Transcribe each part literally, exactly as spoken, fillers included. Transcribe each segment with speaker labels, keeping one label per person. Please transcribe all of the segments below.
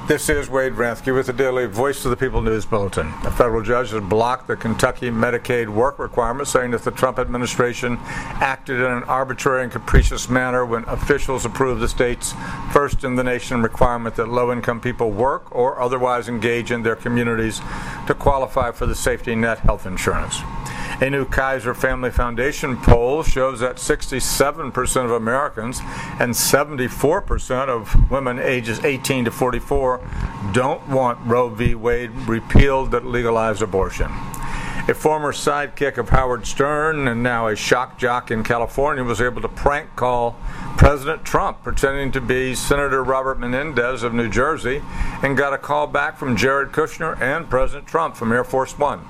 Speaker 1: This is Wade Rathke with the Daily Voice of the People News Bulletin. A federal judge has blocked the Kentucky Medicaid work requirement, saying that the Trump administration acted in an arbitrary and capricious manner when officials approved the state's first-in-the-nation requirement that low-income people work or otherwise engage in their communities to qualify for the safety net health insurance. A new Kaiser Family Foundation poll shows that sixty-seven percent of Americans and seventy-four percent of women ages eighteen to forty-four don't want Roe v. Wade repealed that legalized abortion. A former sidekick of Howard Stern and now a shock jock in California was able to prank call President Trump, pretending to be Senator Robert Menendez of New Jersey, and got a call back from Jared Kushner and President Trump from Air Force One.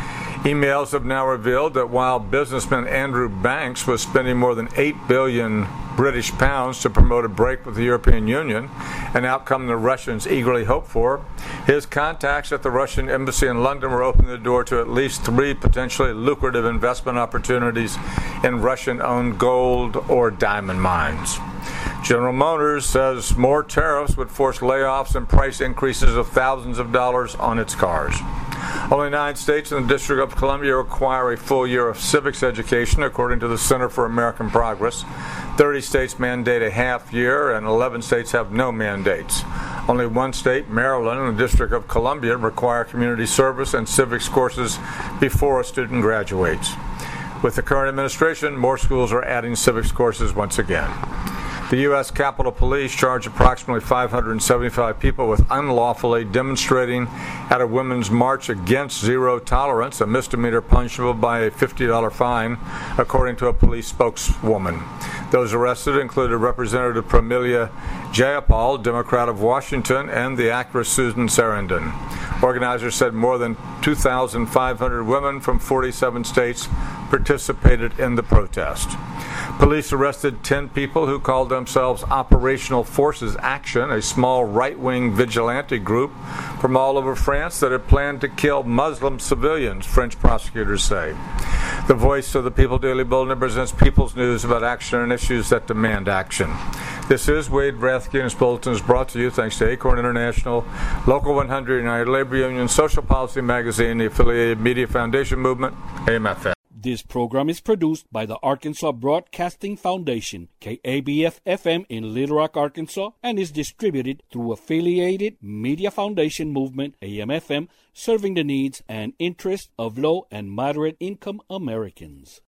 Speaker 1: Emails have now revealed that while businessman Andrew Banks was spending more than eight billion British pounds to promote a break with the European Union, an outcome the Russians eagerly hoped for, his contacts at the Russian embassy in London were opening the door to at least three potentially lucrative investment opportunities in Russian-owned gold or diamond mines. General Motors says more tariffs would force layoffs and price increases of thousands of dollars on its cars. Only nine states in the District of Columbia require a full year of civics education, according to the Center for American Progress. thirty states mandate a half year, and eleven states have no mandates. Only one state, Maryland, and the District of Columbia require community service and civics courses before a student graduates. With the current administration, more schools are adding civics courses once again. The U S Capitol Police charged approximately five hundred seventy-five people with unlawfully demonstrating at a women's march against zero tolerance, a misdemeanor punishable by a fifty dollars fine, according to a police spokeswoman. Those arrested included Representative Pramila Jayapal, Democrat of Washington, and the actress Susan Sarandon. Organizers said more than two thousand five hundred women from forty-seven states participated in the protest. Police arrested ten people who called themselves Operational Forces Action, a small right-wing vigilante group from all over France that had planned to kill Muslim civilians, French prosecutors say. The Voice of the People Daily Bulletin presents people's news about action and issues that demand action. This is Wade Rathke, and his bulletin is brought to you thanks to Acorn International, Local one hundred, United Labor Union, Social Policy Magazine, the affiliated Media Foundation Movement, A M F M.
Speaker 2: This program is produced by the Arkansas Broadcasting Foundation, K A B F F M in Little Rock, Arkansas, and is distributed through affiliated Media Foundation Movement, A M F M, serving the needs and interests of low and moderate income Americans.